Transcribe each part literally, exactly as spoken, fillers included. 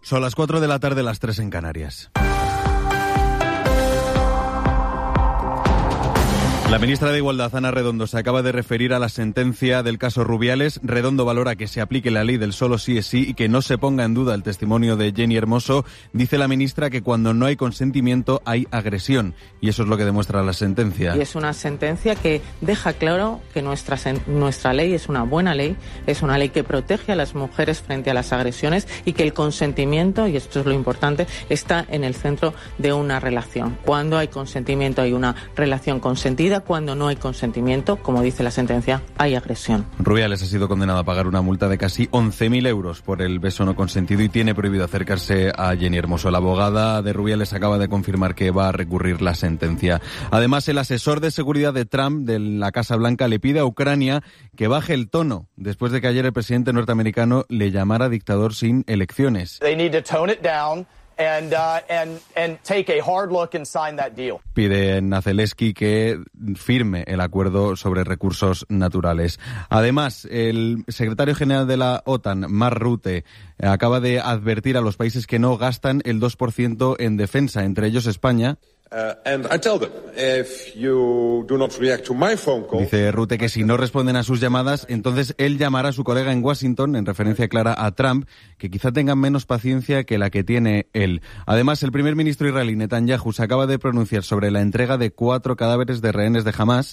Son las cuatro de la tarde, las tres en Canarias. La ministra de Igualdad, Ana Redondo, se acaba de referir a la sentencia del caso Rubiales. Redondo valora que se aplique la ley del solo sí es sí y que no se ponga en duda el testimonio de Jenny Hermoso. Dice la ministra que cuando no hay consentimiento hay agresión, y eso es lo que demuestra la sentencia. Y es una sentencia que deja claro que nuestra, nuestra ley es una buena ley, es una ley que protege a las mujeres frente a las agresiones y que el consentimiento, y esto es lo importante, está en el centro de una relación. Cuando hay consentimiento hay una relación consentida. Cuando no hay consentimiento, como dice la sentencia, hay agresión. Rubiales ha sido condenado a pagar una multa de casi once mil euros por el beso no consentido y tiene prohibido acercarse a Jenny Hermoso. La abogada de Rubiales acaba de confirmar que va a recurrir la sentencia. Además, el asesor de seguridad de Trump, de la Casa Blanca, le pide a Ucrania que baje el tono después de que ayer el presidente norteamericano le llamara dictador sin elecciones. They need to tone it down. And, uh, and, and take a hard look and sign that deal. Piden a Zelensky que firme el acuerdo sobre recursos naturales. Además, el secretario general de la OTAN, Mark Rutte, acaba de advertir a los países que no gastan el dos por ciento en defensa, entre ellos España. Uh, and I tell them, if you do not react to my phone call... Dice Rutte que si no responden a sus llamadas, entonces él llamará a su colega en Washington, en referencia clara a Trump, que quizá tengan menos paciencia que la que tiene él. Además, el primer ministro israelí Netanyahu se acaba de pronunciar sobre la entrega de cuatro cadáveres de rehenes de Hamás.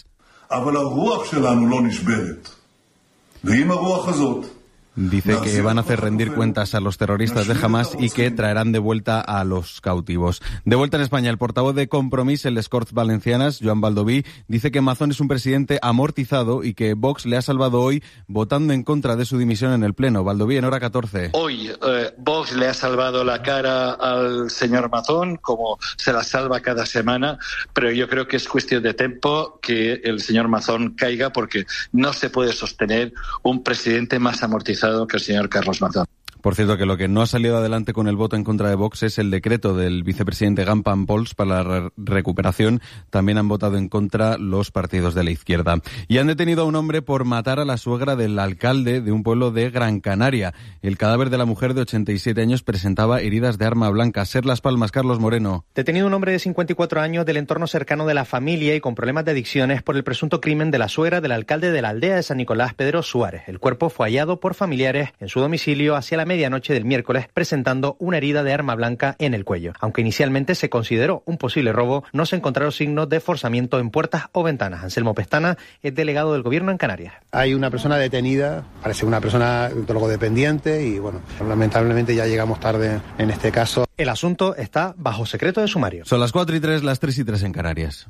Dice que van a hacer rendir cuentas a los terroristas de Hamás y que traerán de vuelta a los cautivos. De vuelta en España, el portavoz de Compromís, el de Corts Valencianas, Joan Baldoví, dice que Mazón es un presidente amortizado y que Vox le ha salvado hoy votando en contra de su dimisión en el Pleno. Baldoví, en hora catorce. Hoy eh, Vox le ha salvado la cara al señor Mazón, como se la salva cada semana, pero yo creo que es cuestión de tiempo que el señor Mazón caiga, porque no se puede sostener un presidente más amortizado que el señor Carlos Mazón. Por cierto, que lo que no ha salido adelante con el voto en contra de Vox es el decreto del vicepresidente Gampan Pols para la re- recuperación. También han votado en contra los partidos de la izquierda. Y han detenido a un hombre por matar a la suegra del alcalde de un pueblo de Gran Canaria. El cadáver de la mujer de ochenta y siete años presentaba heridas de arma blanca. Ser Las Palmas, Carlos Moreno. Detenido un hombre de cincuenta y cuatro años del entorno cercano de la familia y con problemas de adicciones por el presunto crimen de la suegra del alcalde de la aldea de San Nicolás, Pedro Suárez. El cuerpo fue hallado por familiares en su domicilio hacia la medianoche del miércoles, presentando una herida de arma blanca en el cuello. Aunque inicialmente se consideró un posible robo, no se encontraron signos de forzamiento en puertas o ventanas. Anselmo Pestana es delegado del Gobierno en Canarias. Hay una persona detenida, parece una persona drogodependiente y, bueno, lamentablemente ya llegamos tarde en este caso. El asunto está bajo secreto de sumario. Son las cuatro y tres, las tres y tres en Canarias.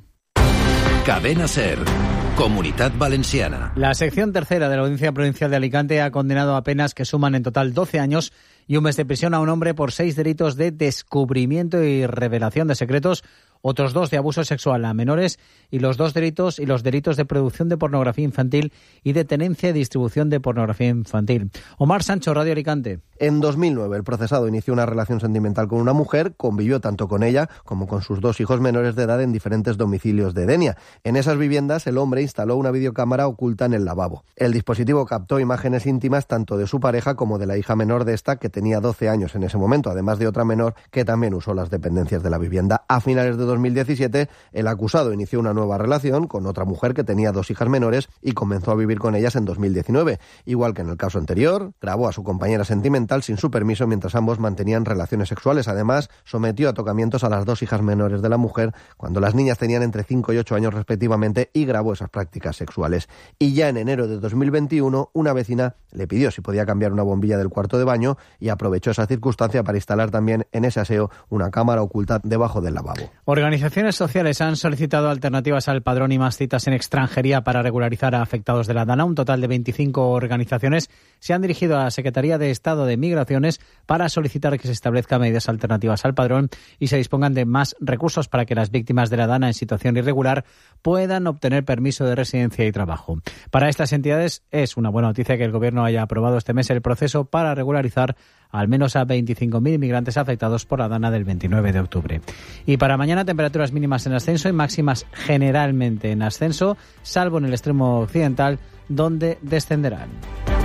Cadena SER. Comunidad Valenciana. La sección tercera de la Audiencia Provincial de Alicante ha condenado a penas que suman en total doce años y un mes de prisión a un hombre por seis delitos de descubrimiento y revelación de secretos, otros dos de abuso sexual a menores y los dos delitos y los delitos de producción de pornografía infantil y de tenencia y distribución de pornografía infantil. Omar Sancho, Radio Alicante. En dos mil nueve, el procesado inició una relación sentimental con una mujer, convivió tanto con ella como con sus dos hijos menores de edad en diferentes domicilios de Denia. En esas viviendas, el hombre instaló una videocámara oculta en el lavabo. El dispositivo captó imágenes íntimas tanto de su pareja como de la hija menor de esta, que tenía doce años en ese momento, además de otra menor que también usó las dependencias de la vivienda. A finales de dos mil diecisiete, el acusado inició una nueva relación con otra mujer que tenía dos hijas menores y comenzó a vivir con ellas en dos mil diecinueve. Igual que en el caso anterior, grabó a su compañera sentimental sin su permiso mientras ambos mantenían relaciones sexuales. Además, sometió a tocamientos a las dos hijas menores de la mujer cuando las niñas tenían entre cinco y ocho años respectivamente y grabó esas prácticas sexuales. Y ya en enero de dos mil veintiuno, una vecina le pidió si podía cambiar una bombilla del cuarto de baño y aprovechó esa circunstancia para instalar también en ese aseo una cámara oculta debajo del lavabo. Organizaciones sociales han solicitado alternativas al padrón y más citas en extranjería para regularizar a afectados de la DANA. Un total de veinticinco organizaciones se han dirigido a la Secretaría de Estado de Migraciones para solicitar que se establezcan medidas alternativas al padrón y se dispongan de más recursos para que las víctimas de la DANA en situación irregular puedan obtener permiso de residencia y trabajo. Para estas entidades es una buena noticia que el Gobierno haya aprobado este mes el proceso para regularizar al menos a veinticinco mil inmigrantes afectados por la DANA del veintinueve de octubre. Y para mañana, temperaturas mínimas en ascenso y máximas generalmente en ascenso, salvo en el extremo occidental, donde descenderán.